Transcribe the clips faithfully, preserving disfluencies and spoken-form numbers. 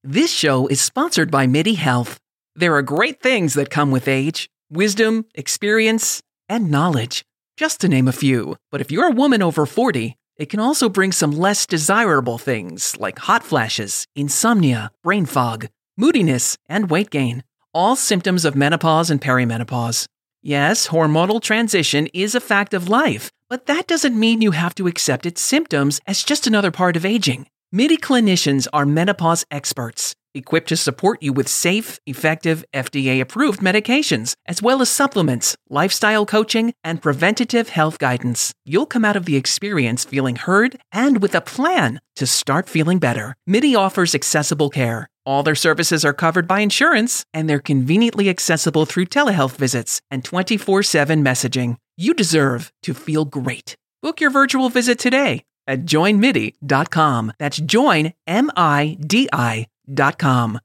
This show is sponsored by MIDI Health. There are great things that come with age: wisdom, experience, and knowledge, just to name a few. But if you're a woman over forty, it can also bring some less desirable things like hot flashes, insomnia, brain fog, moodiness, and weight gain. All symptoms of menopause and perimenopause. Yes, hormonal transition is a fact of life, but that doesn't mean you have to accept its symptoms as just another part of aging. MIDI clinicians are menopause experts, equipped to support you with safe, effective, F D A-approved medications, as well as supplements, lifestyle coaching, and preventative health guidance. You'll come out of the experience feeling heard and with a plan to start feeling better. MIDI offers accessible care. All their services are covered by insurance, and they're conveniently accessible through telehealth visits and twenty-four seven messaging. You deserve to feel great. Book your virtual visit today at join midi dot com. That's join, M I D I dot com.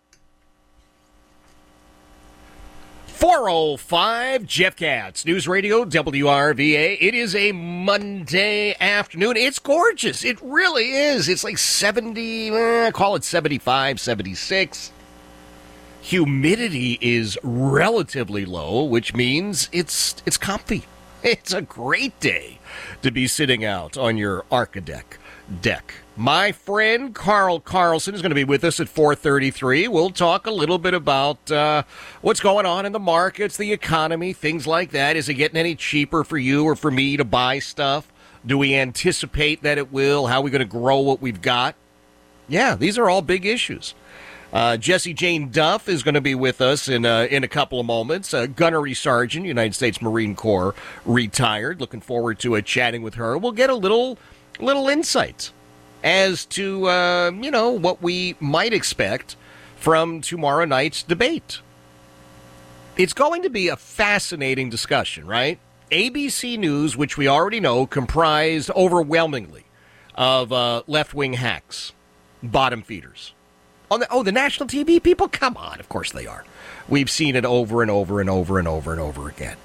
four oh five, Jeff Katz, News Radio, W R V A. It is a Monday afternoon. It's gorgeous. It really is. It's like seventy, eh, call it seventy-five, seventy-six. Humidity is relatively low, which means it's it's comfy. It's a great day to be sitting out on your Archidec deck. My friend Carl Carlson is going to be with us at four thirty-three. We'll talk a little bit about uh, what's going on in the markets, the economy, things like that. Is it getting any cheaper for you or for me to buy stuff? Do we anticipate that it will? How are we going to grow what we've got? Yeah, these are all big issues. Uh, Jessie Jane Duff is going to be with us in uh, in a couple of moments. Uh, Gunnery Sergeant, United States Marine Corps, retired. Looking forward to uh, chatting with her. We'll get a little little insight as to, uh, you know, what we might expect from tomorrow night's debate. It's going to be a fascinating discussion, right? A B C News, which we already know, comprised overwhelmingly of uh, left-wing hacks, bottom feeders. On the, oh, the national T V people? Come on, of course they are. We've seen it over and over and over and over and over again.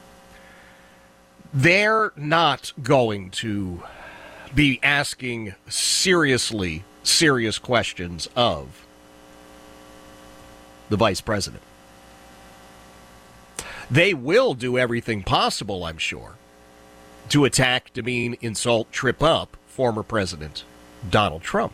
They're not going to be asking seriously, serious questions of the vice president. They will do everything possible, I'm sure, to attack, demean, insult, trip up former President Donald Trump.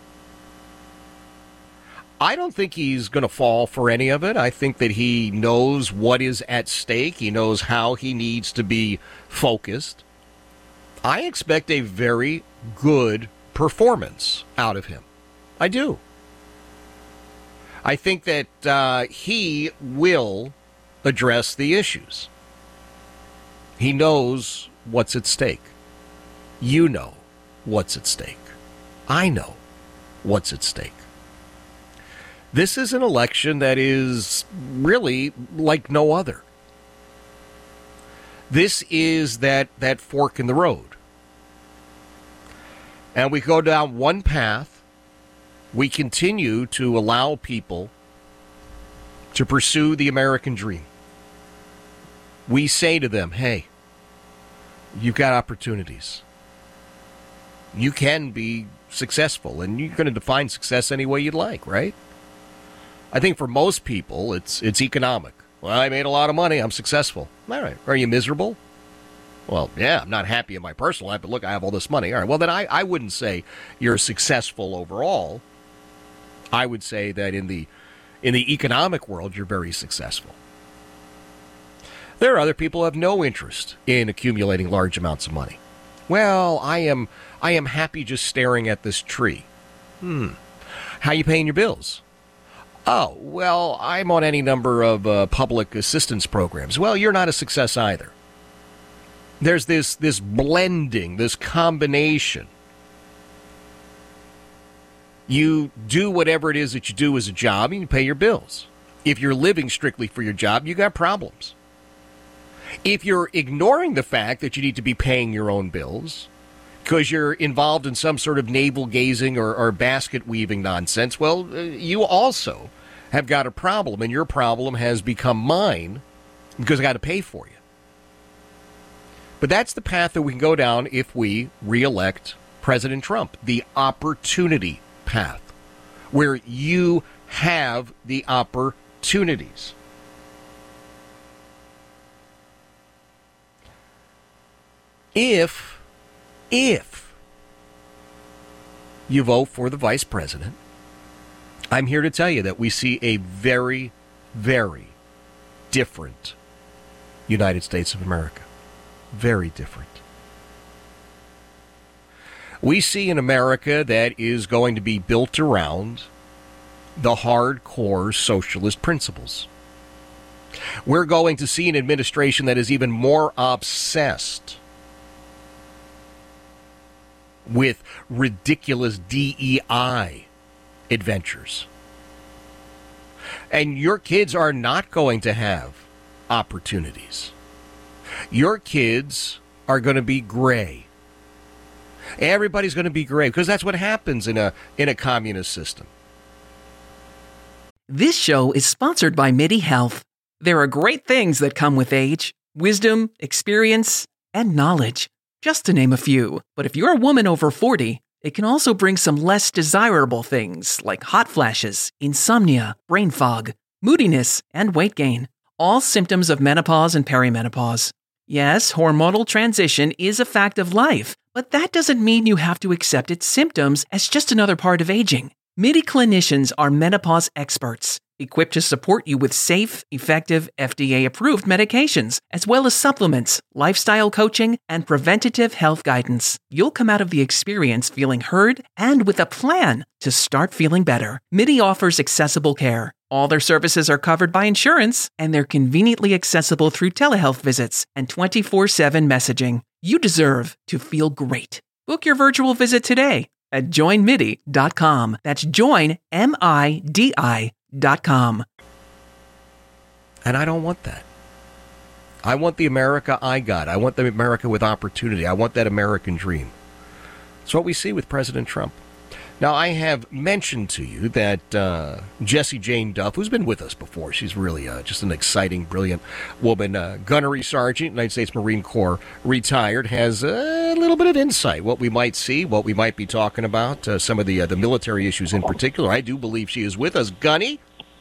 I don't think he's going to fall for any of it. I think that he knows what is at stake. He knows how he needs to be focused. I expect a very good performance out of him. I do. I think that uh, he will address the issues. He knows what's at stake. You know what's at stake. I know what's at stake. This is an election that is really like no other. This is that, that fork in the road. And we go down one path. We continue to allow people to pursue the American dream. We say to them, hey, you've got opportunities. You can be successful, and you're going to define success any way you'd like, right? I think for most people, it's it's economic. Well, I made a lot of money. I'm successful. All right. Are you miserable? Well, yeah, I'm not happy in my personal life, but look, I have all this money. All right. Well, then I, I wouldn't say you're successful overall. I would say that in the in the economic world, you're very successful. There are other people who have no interest in accumulating large amounts of money. Well, I am I am happy just staring at this tree. Hmm. How you paying your bills? Oh, well, I'm on any number of uh, public assistance programs. Well, you're not a success either. There's this this blending, this combination. You do whatever it is that you do as a job, and you pay your bills. If you're living strictly for your job, you got problems. If you're ignoring the fact that you need to be paying your own bills because you're involved in some sort of navel-gazing or, or basket-weaving nonsense, well, uh, you also have got a problem, and your problem has become mine because I got to pay for you. But that's the path that we can go down if we re-elect President Trump, the opportunity path. where you have the opportunities. If, if you vote for the vice president, I'm here to tell you that we see a very, very different United States of America. Very different. We see an America that is going to be built around the hardcore socialist principles. We're going to see an administration that is even more obsessed with ridiculous D E I adventures. And your kids are not going to have opportunities. Your kids are going to be gray. Everybody's going to be gray because that's what happens in a in a communist system. This show is sponsored by MIDI Health. There are great things that come with age: wisdom, experience, and knowledge, just to name a few. But if you're a woman over forty, it can also bring some less desirable things like hot flashes, insomnia, brain fog, moodiness, and weight gain. All symptoms of menopause and perimenopause. Yes, hormonal transition is a fact of life, but that doesn't mean you have to accept its symptoms as just another part of aging. MIDI clinicians are menopause experts, equipped to support you with safe, effective, F D A-approved medications, as well as supplements, lifestyle coaching, and preventative health guidance. You'll come out of the experience feeling heard and with a plan to start feeling better. MIDI offers accessible care. All their services are covered by insurance, and they're conveniently accessible through telehealth visits and twenty-four seven messaging. You deserve to feel great. Book your virtual visit today at join midi dot com. That's join, M I D I dot com. And I don't want that. I want the America I got. I want the America with opportunity. I want that American dream. It's what we see with President Trump. Now, I have mentioned to you that uh, Jessie Jane Duff, who's been with us before, she's really uh, just an exciting, brilliant woman, uh, gunnery sergeant, United States Marine Corps, retired, has a little bit of insight, what we might see, what we might be talking about, uh, some of the uh, the military issues in particular. I do believe she is with us. Gunny?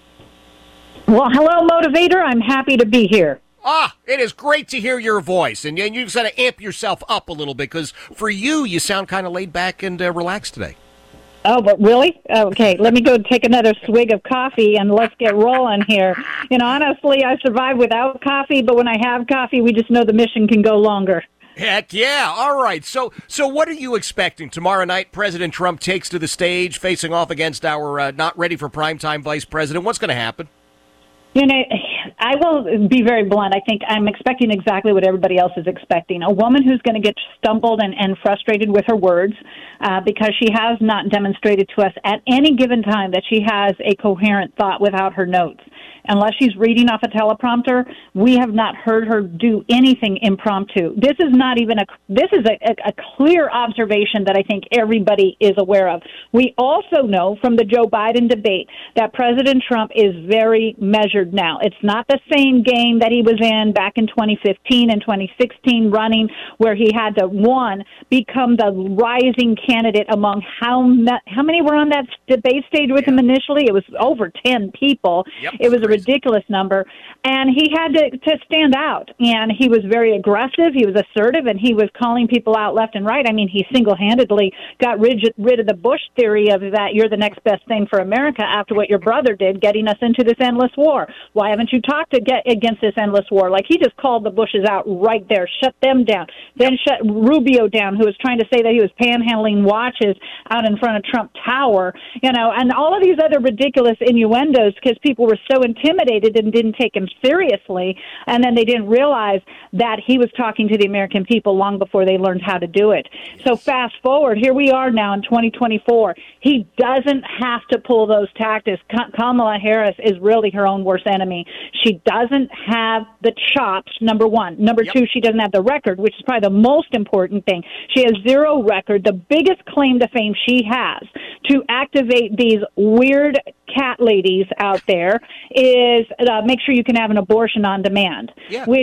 Well, hello, Motivator. I'm happy to be here. Ah, it is great to hear your voice, and, and you just got to amp yourself up a little bit, because for you, you sound kind of laid back and uh, relaxed today. Oh, but really? Okay, let me go take another swig of coffee and let's get rolling here. You know, honestly, I survive without coffee, but when I have coffee, we just know the mission can go longer. Heck yeah. All right. So so what are you expecting? Tomorrow night, President Trump takes to the stage, facing off against our uh, not ready for primetime vice president. What's going to happen? You know, I will be very blunt. I think I'm expecting exactly what everybody else is expecting. A woman who's going to get stumbled and, and frustrated with her words uh, because she has not demonstrated to us at any given time that she has a coherent thought without her notes. Unless she's reading off a teleprompter, we have not heard her do anything impromptu. This is not even a, this is a, a, a clear observation that I think everybody is aware of. We also know from the Joe Biden debate that President Trump is very measured now. It's not the same game that he was in back in twenty fifteen and twenty sixteen running, where he had to, one, become the rising candidate among how, ma- how many were on that debate stage with yeah. him initially? It was over ten people. Yep. It was a ridiculous number, and he had to, to stand out, and he was very aggressive, he was assertive, and he was calling people out left and right. I mean, he single-handedly got rid, rid of the Bush theory of that you're the next best thing for America after what your brother did, getting us into this endless war. Why haven't you talked to get against this endless war? Like, he just called the Bushes out right there, shut them down, then shut Rubio down, who was trying to say that he was panhandling watches out in front of Trump Tower, you know, and all of these other ridiculous innuendos because people were so intimidated intimidated and didn't take him seriously, and then they didn't realize that he was talking to the American people long before they learned how to do it. So fast forward, here we are now in twenty twenty-four. He doesn't have to pull those tactics. Kamala Harris is really her own worst enemy. She doesn't have the chops, number one. Number yep. two, she doesn't have the record, which is probably the most important thing. She has zero record. The biggest claim to fame she has to activate these weird cat ladies out there is uh, make sure you can have an abortion on demand, yeah. which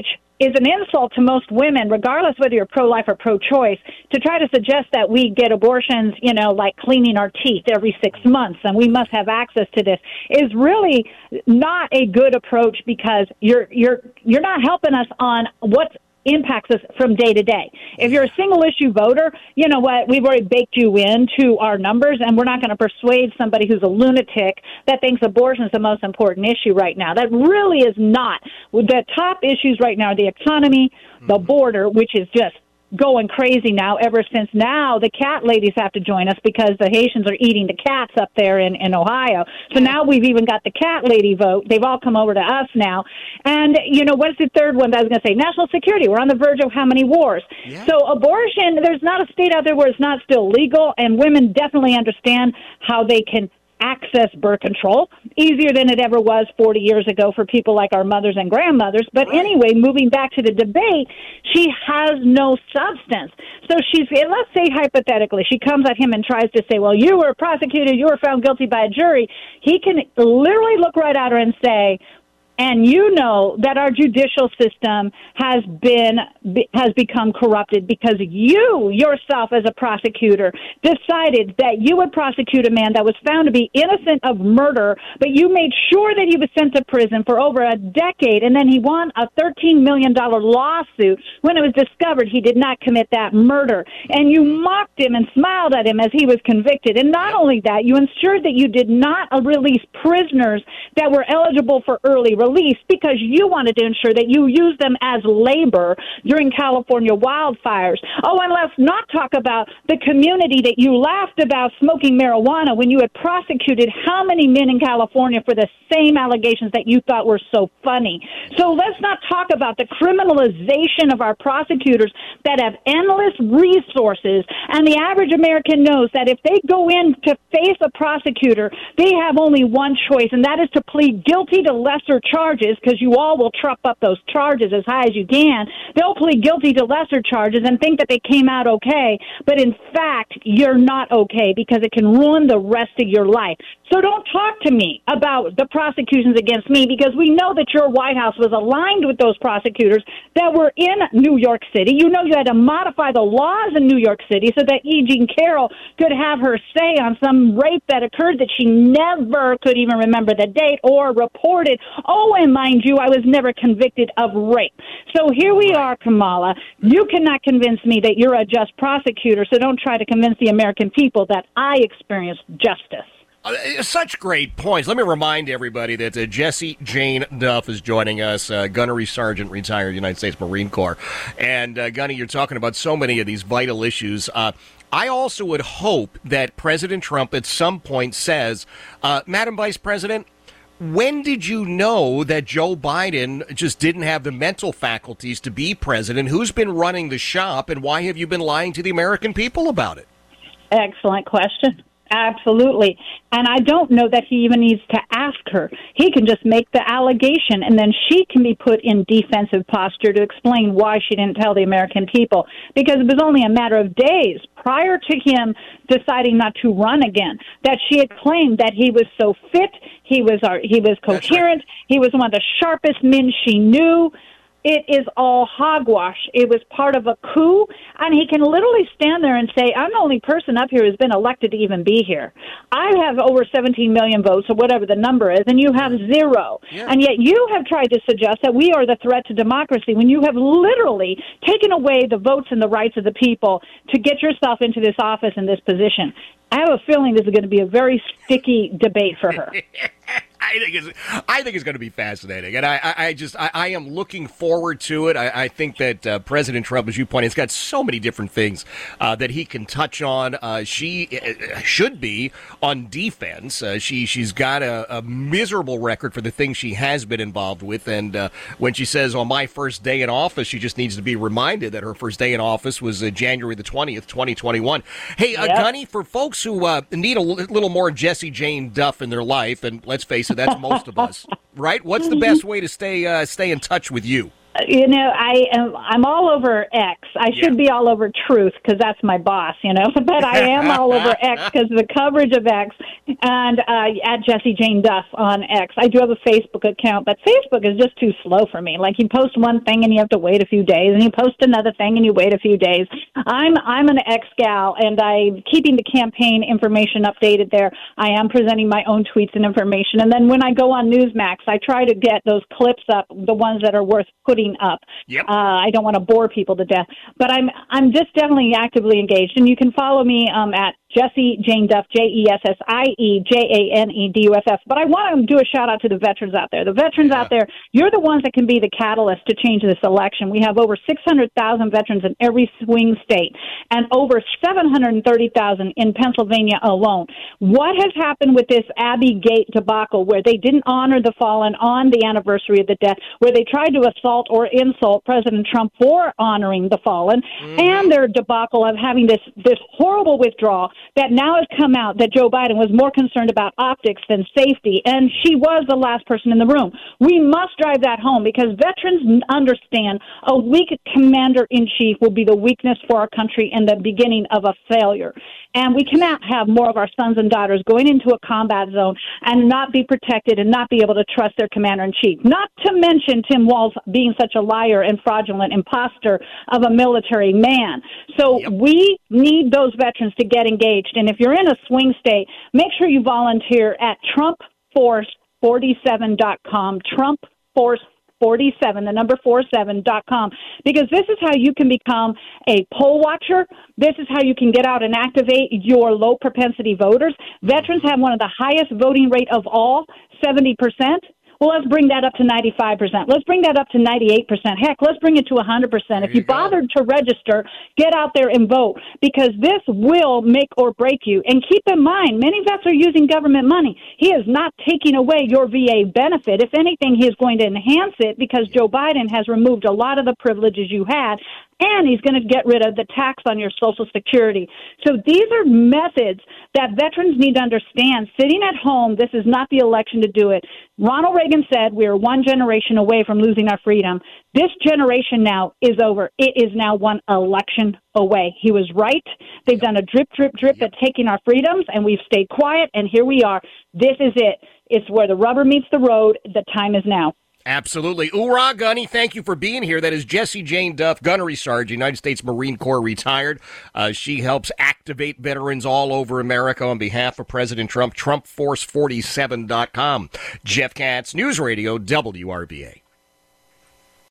is an insult to most women, regardless whether you're pro-life or pro-choice, to try to suggest that we get abortions, you know, like cleaning our teeth every six months and we must have access to this, is really not a good approach, because you're you're you're not helping us on what's impacts us from day to day. If you're a single issue voter, you know what, we've already baked you into our numbers, and we're not going to persuade somebody who's a lunatic that thinks abortion is the most important issue right now. That really is not. The top issues right now are the economy, the border, which is just going crazy now ever since now the cat ladies have to join us because the Haitians are eating the cats up there in, in Ohio. So now we've even got the cat lady vote. They've all come over to us now. And, you know, what's the third one that I was going to say? National security. We're on the verge of how many wars? Yeah. So abortion, there's not a state out there where it's not still legal, and women definitely understand how they can access birth control, easier than it ever was forty years ago for people like our mothers and grandmothers. But right. Anyway, moving back to the debate, she has no substance. So she's, let's say hypothetically, she comes at him and tries to say, well, you were prosecuted, you were found guilty by a jury. He can literally look right at her and say, and you know that our judicial system has been has become corrupted because you yourself as a prosecutor decided that you would prosecute a man that was found to be innocent of murder, but you made sure that he was sent to prison for over a decade, and then he won a thirteen million dollars lawsuit when it was discovered he did not commit that murder. And you mocked him and smiled at him as he was convicted. And not only that, you ensured that you did not release prisoners that were eligible for early release because you wanted to ensure that you used them as labor during California wildfires. Oh, and let's not talk about the community that you laughed about smoking marijuana when you had prosecuted how many men in California for the same allegations that you thought were so funny. So let's not talk about the criminalization of our prosecutors that have endless resources, and the average American knows that if they go in to face a prosecutor, they have only one choice, and that is to plead guilty to lesser charges, because you all will trump up those charges as high as you can. They'll plead guilty to lesser charges and think that they came out okay, but in fact, you're not okay because it can ruin the rest of your life. So don't talk to me about the prosecutions against me, because we know that your White House was aligned with those prosecutors that were in New York City. You know you had to modify the laws in New York City so that E. Jean Carroll could have her say on some rape that occurred that she never could even remember the date or reported. Oh, and mind you, I was never convicted of rape. So here we are, Kamala. You cannot convince me that you're a just prosecutor, so don't try to convince the American people that I experienced justice. Uh, such great points. Let me remind everybody that uh, Jessie Jane Duff is joining us, uh, gunnery sergeant, retired United States Marine Corps. And, uh, Gunny, you're talking about so many of these vital issues. Uh, I also would hope that President Trump at some point says, uh, Madam Vice President, when did you know that Joe Biden just didn't have the mental faculties to be president? Who's been running the shop, and why have you been lying to the American people about it? Excellent question. Absolutely. And I don't know that he even needs to ask her. He can just make the allegation, and then she can be put in defensive posture to explain why she didn't tell the American people, because it was only a matter of days prior to him deciding not to run again that she had claimed that he was so fit, he was our, he was coherent, right. He was one of the sharpest men she knew. It is all hogwash. It was part of a coup, and he can literally stand there and say, I'm the only person up here who's been elected to even be here. I have over seventeen million votes, or whatever the number is, and you have zero. Yeah. And yet you have tried to suggest that we are the threat to democracy when you have literally taken away the votes and the rights of the people to get yourself into this office and this position. I have a feeling this is going to be a very sticky debate for her. I think it's I think it's going to be fascinating, and I, I, I just I, I am looking forward to it. I, I think that uh, President Trump, as you pointed, has got so many different things uh, that he can touch on. Uh, she uh, should be on defense. Uh, she she's got a, a miserable record for the things she has been involved with, and uh, when she says on my first day in office, she just needs to be reminded that her first day in office was uh, January the twentieth, twenty twenty-one. Hey, uh, yep. Gunny, for folks who uh, need a little more Jessie Jane Duff in their life, and let's face it, that's most of us, right? What's the best way to stay uh, stay in touch with you? You know, I am, I'm all over X. I Yeah. should be all over Truth because that's my boss, you know, but I am all over X because of the coverage of X, and uh, at Jessie Jane Duff on X. I do have a Facebook account, but Facebook is just too slow for me. Like, you post one thing and you have to wait a few days, and you post another thing and you wait a few days. I'm I'm an X gal, and I'm keeping the campaign information updated there. I am presenting my own tweets and information, and then when I go on Newsmax, I try to get those clips up, the ones that are worth putting up. Yep. Uh, I don't want to bore people to death, but I'm I'm just definitely actively engaged, and you can follow me um, at Jessie Jane Duff, J E S S I E J A N E D U F F. But I want to do a shout out to the veterans out there. The veterans Yeah. out there, you're the ones that can be the catalyst to change this election. We have over six hundred thousand veterans in every swing state, and over seven hundred thirty thousand in Pennsylvania alone. What has happened with this Abbey Gate debacle, where they didn't honor the fallen on the anniversary of the death, where they tried to assault or insult President Trump for honoring the fallen, mm-hmm. and their debacle of having this, this horrible withdrawal that now has come out that Joe Biden was more concerned about optics than safety, and she was the last person in the room. We must drive that home because veterans understand a weak commander-in-chief will be the weakness for our country and the beginning of a failure. And we cannot have more of our sons and daughters going into a combat zone and not be protected and not be able to trust their commander-in-chief. Not to mention Tim Walz being such a liar and fraudulent imposter of a military man. So yep. we need those veterans to get engaged. And if you're in a swing state, make sure you volunteer at Trump Force forty-seven dot com, Trump Force forty-seven, the number forty-seven dot com, because this is how you can become a poll watcher. This is how you can get out and activate your low propensity voters. Veterans have one of the highest voting rate of all, seventy percent. Well, let's bring that up to ninety-five percent. Let's bring that up to ninety-eight percent. Heck, let's bring it to one hundred percent. There if you, you go. bothered to register, get out there and vote, because this will make or break you. And keep in mind, many vets are using government money. He is not taking away your V A benefit. If anything, he is going to enhance it because Joe Biden has removed a lot of the privileges you had, and he's going to get rid of the tax on your Social Security. So these are methods that veterans need to understand. Sitting at home, this is not the election to do it. Ronald Reagan said we are one generation away from losing our freedom. This generation now is over. It is now one election away. He was right. They've done a drip, drip, drip Yep. at taking our freedoms, and we've stayed quiet, and here we are. This is it. It's where the rubber meets the road. The time is now. Absolutely. Hoorah, Gunny. Thank you for being here. That is Jessie Jane Duff, Gunnery Sergeant, United States Marine Corps retired. Uh, she helps activate veterans all over America on behalf of President Trump. Trump Force forty-seven dot com. Jeff Katz, News Radio, W R B A.